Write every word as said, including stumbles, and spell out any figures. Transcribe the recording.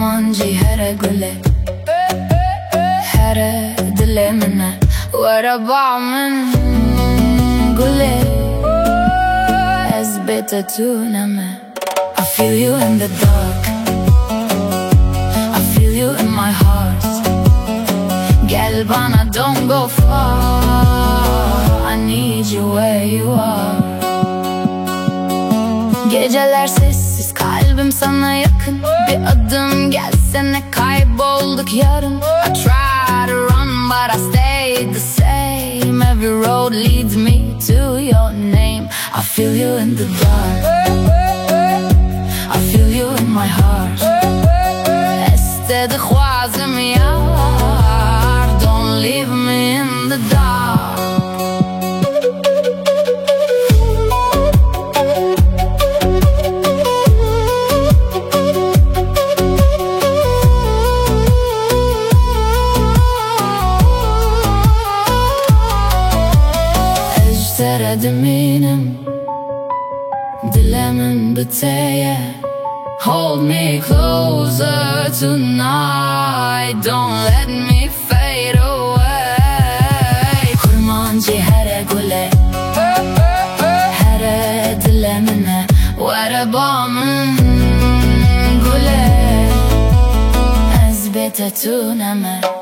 kurmancı here gule here dilemine ورا من gule ezbete tuneme. I feel you in the dark, I feel you in my heart. Gel bana, don't go far, I need you where you are. Geceler sessiz, kalbim sana yakın. Bir adım gelsene, kaybolduk yarın. I try to run but I stay the same. Every road leads me to your name. I feel you in the dark, I feel you in my heart. Este de خوازم yar, don't leave me in the dark. Eminim dilemin biteye. Hold me closer tonight, don't let me fade away. Kurmancı here gule here dilemine ورا من gule ezbete tuneme.